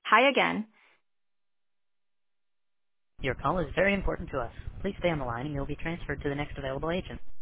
Hi again. Your call is very important to us. Please stay on the line and you'll be transferred to the next available agent.